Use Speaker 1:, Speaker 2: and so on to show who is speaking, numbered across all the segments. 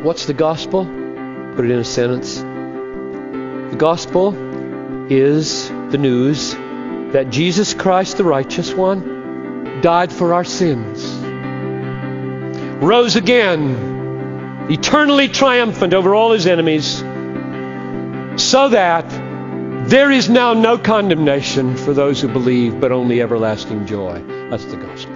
Speaker 1: What's the gospel? Put it in a sentence. The gospel is the news that Jesus Christ, the righteous one, died for our sins, rose again, eternally triumphant over all his enemies, so that there is now no condemnation for those who believe, but only everlasting joy. That's the gospel.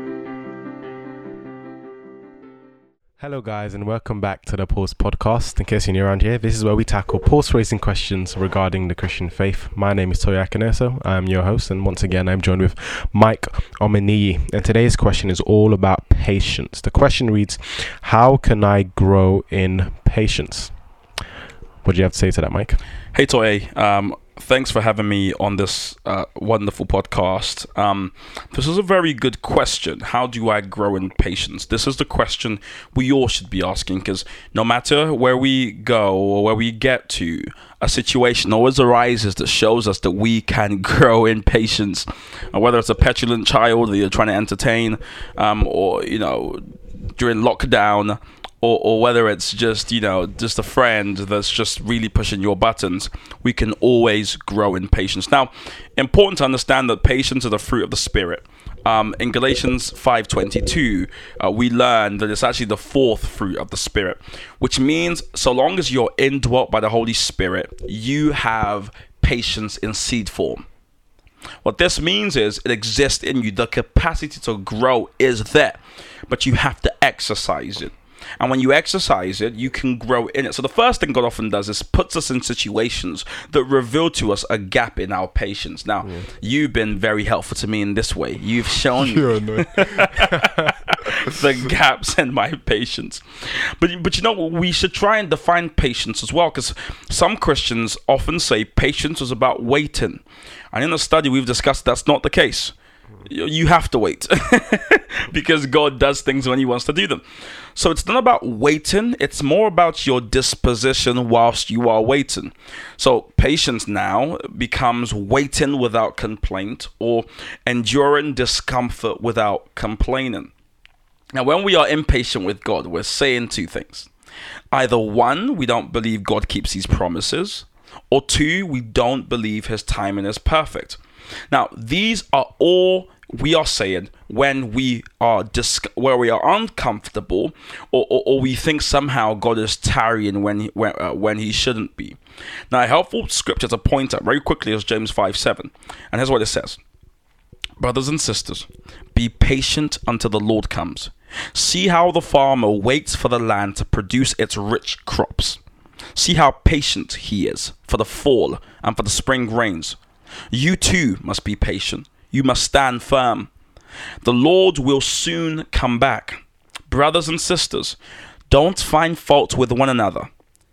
Speaker 2: Hello guys, and welcome back to the Pulse Podcast. In case you're new around here, this is where we tackle pulse-raising questions regarding the Christian faith. My name is Toya Akineso. I'm your host, and once again I'm joined with Mike Omeniyi. And today's question is all about patience. The question reads, how can I grow in patience? What do you have to say to that, Mike?
Speaker 3: Hey Toya, thanks for having me on this wonderful podcast. This is a very good question. How do I grow in patience? This is the question we all should be asking, because no matter where we go or where we get to, a situation always arises that shows us that we can grow in patience. Whether it's a petulant child that you're trying to entertain, or during lockdown, or whether it's just a friend that's just really pushing your buttons, we can always grow in patience. Now, important to understand that patience is the fruit of the Spirit. In Galatians 5:22, we learn that it's actually the fourth fruit of the Spirit, which means so long as you're indwelt by the Holy Spirit, you have patience in seed form. What this means is it exists in you. The capacity to grow is there, but you have to exercise it. And when you exercise it, you can grow in it. So the first thing God often does is puts us in situations that reveal to us a gap in our patience. Now, You've been very helpful to me in this way. You've shown me the gaps in my patience. But we should try and define patience as well, because some Christians often say patience is about waiting. And in the study, we've discussed that's not the case. You have to wait because God does things when he wants to do them. So it's not about waiting. It's more about your disposition whilst you are waiting. So patience now becomes waiting without complaint, or enduring discomfort without complaining. Now, when we are impatient with God, we're saying two things. Either one, we don't believe God keeps his promises, or two, we don't believe his timing is perfect. Now, these are all we are saying when we are where we are uncomfortable, or we think somehow God is tarrying when he shouldn't be. Now, a helpful scripture to point out very quickly is James 5:7, and here's what it says: "Brothers and sisters, be patient until the Lord comes. See how the farmer waits for the land to produce its rich crops. See how patient he is for the fall and for the spring rains. You too must be patient. You must stand firm. The Lord will soon come back. Brothers and sisters, don't find fault with one another.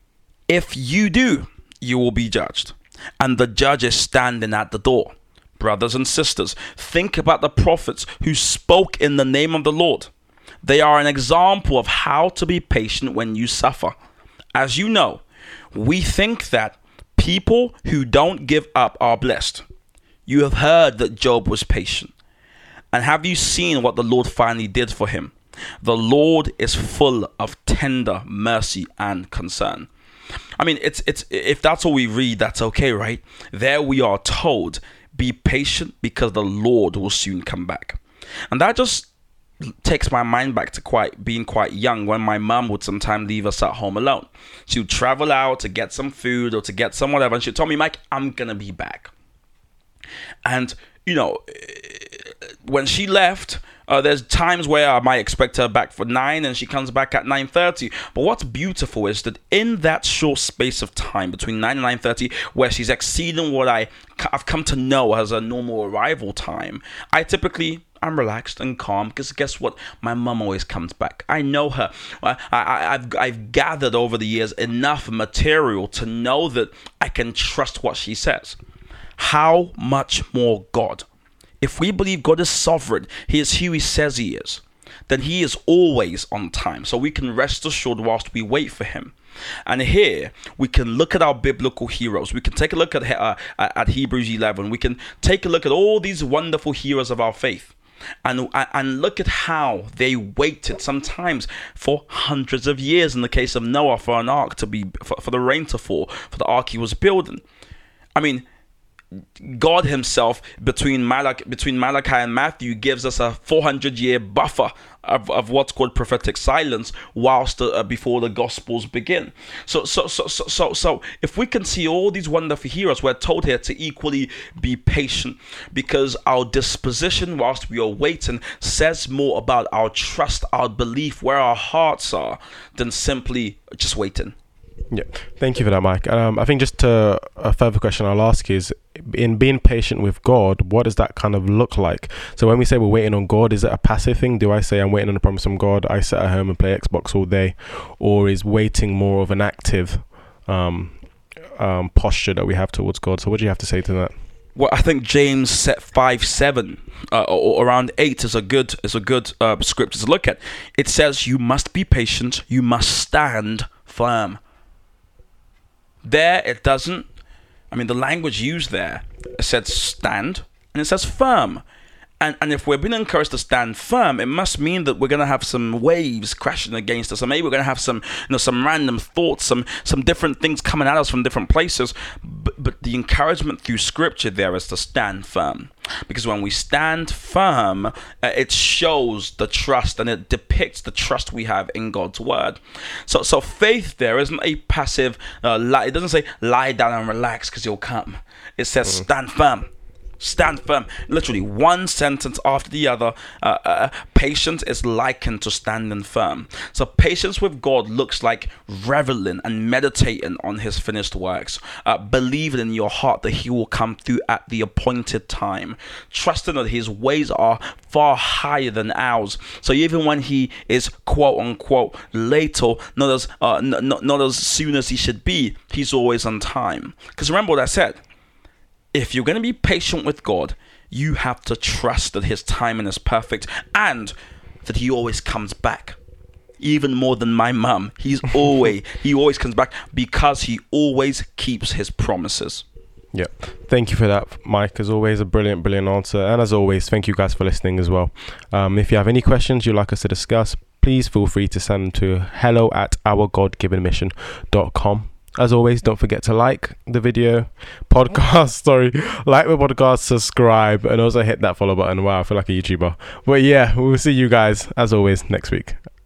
Speaker 3: If you do, you will be judged, and the judge is standing at the door. Brothers and sisters, think about the prophets who spoke in the name of the Lord. They are an example of how to be patient when you suffer. As you know, we think that people who don't give up are blessed. You have heard that Job was patient. And have you seen what the Lord finally did for him? The Lord is full of tender mercy and concern." I mean, it's if that's all we read, that's okay, right? There we are told, be patient because the Lord will soon come back. And that just takes my mind back to being quite young, when my mum would sometimes leave us at home alone. She would travel out to get some food or to get some whatever, and she'd tell me, "Mike, I'm gonna be back." And when she left, there's times where I might expect her back for 9 and she comes back at 9:30. But what's beautiful is that in that short space of time between 9 and 9:30, where she's exceeding what I've come to know as a normal arrival time, I'm relaxed and calm, because guess what? My mum always comes back. I know her. I've gathered over the years enough material to know that I can trust what she says. How much more God? If we believe God is sovereign, he is who he says he is, then he is always on time. So we can rest assured whilst we wait for him. And here we can look at our biblical heroes. We can take a look at Hebrews 11. We can take a look at all these wonderful heroes of our faith. And look at how they waited, sometimes for hundreds of years, in the case of Noah, for an ark to be, for the rain to fall, for the ark he was building. I mean, God himself, between Malachi and Matthew, gives us a 400-year buffer of what's called prophetic silence whilst before the Gospels begin. So if we can see all these wonderful heroes, we're told here to equally be patient, because our disposition whilst we are waiting says more about our trust, our belief, where our hearts are, than simply just waiting.
Speaker 2: Yeah, thank you for that, Mike. I think just a further question I'll ask is, in being patient with God, what does that kind of look like? So when we say we're waiting on God, is it a passive thing? Do I say I'm waiting on a promise from God, I sit at home and play Xbox all day? Or is waiting more of an active posture that we have towards God? So what do you have to say to that?
Speaker 3: Well, I think James 5:7 or around 8 is a good scripture to look at. It says you must be patient, you must stand firm. There it doesn't, the language used there, it said stand and it says firm. And if we're being encouraged to stand firm, it must mean that we're going to have some waves crashing against us, or maybe we're going to have some random thoughts, some different things coming at us from different places. But the encouragement through Scripture there is to stand firm, because when we stand firm, it shows the trust and it depicts the trust we have in God's word. So faith there isn't a passive. It doesn't say lie down and relax because you'll come. It says stand firm. Stand firm. Literally one sentence after the other. Patience is likened to standing firm. So patience with God looks like reveling and meditating on his finished works, believing in your heart that he will come through at the appointed time, trusting that his ways are far higher than ours. So even when he is quote unquote late, or not as soon as he should be, he's always on time. Because remember what I said, if you're going to be patient with God, you have to trust that his timing is perfect and that he always comes back. Even more than my mum, he always comes back, because he always keeps his promises.
Speaker 2: Yeah, thank you for that, Mike. As always, a brilliant answer. And as always, thank you guys for listening as well. If you have any questions you'd like us to discuss, please feel free to send them to hello@ourgodgivenmission.com. As always, don't forget to like the podcast, subscribe, and also hit that follow button. Wow, I feel like a YouTuber. But yeah, we'll see you guys, as always, next week.